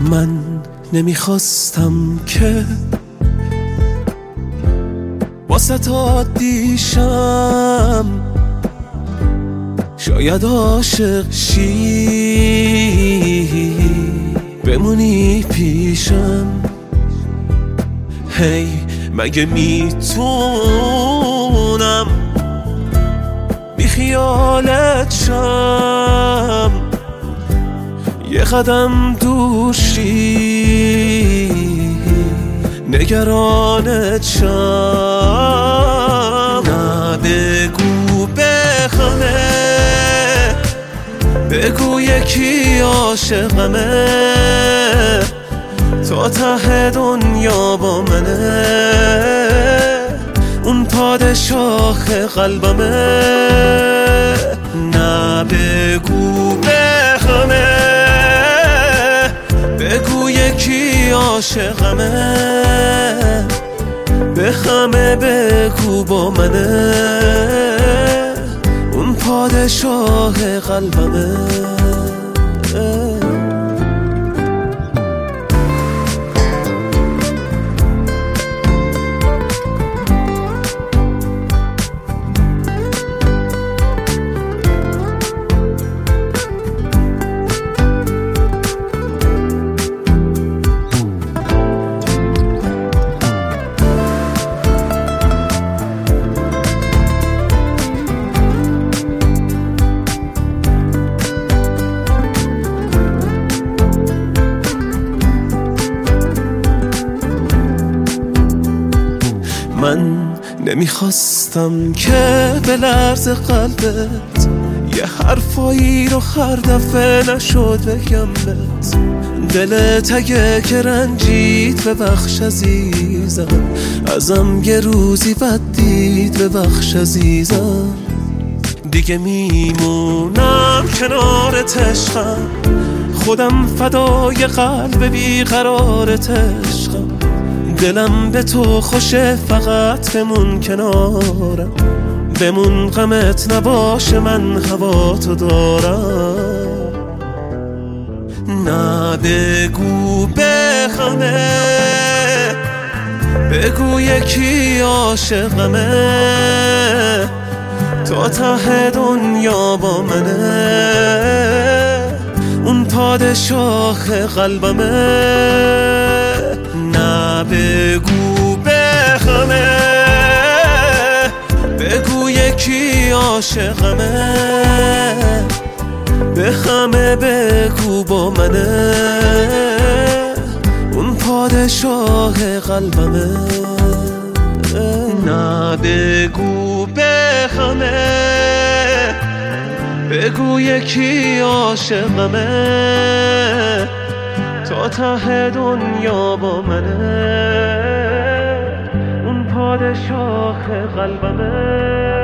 من نمیخواستم که واسه تا دیشم، شاید عاشق شی بمونی پیشم. هی مگه میتونم بی خیالت شم، یه قدم دور شی نگرانت شم. نه بگو بخمه، بگو یکی عاشقمه، تا ته دنیا با منه، اون پادشاه قلبمه. نه بگو بخمه، بگو یکی عاشقمه، بخمه بگو با منه، اون پادشاه قلبمه. من نمیخواستم که به لرز قلبت یه حرفایی رو هر دفعه نشد بگمت. دلت اگه که رنجید ببخش عزیزم، ازم یه روزی بد دید ببخش عزیزم. دیگه میمونم کنارت عشقم، خودم فدای قلب بیقرارت عشقم. دلم به تو خوشه فقط بمون کنارم، بمون غمت نباشه من هوا تو دارم. نه بگو بخمه، بگو یکی عاشقمه، تا ته دنیا با منه، اون پادشاه قلبمه. نه بگو بخمه، بگو یکی عاشقمه، بخمه بگو با منه، اون پادشاه قلبمه. نه بگو بخمه، بگو یکی عاشقمه، تا ته دنیا با منه، اون پادشاه قلبمه.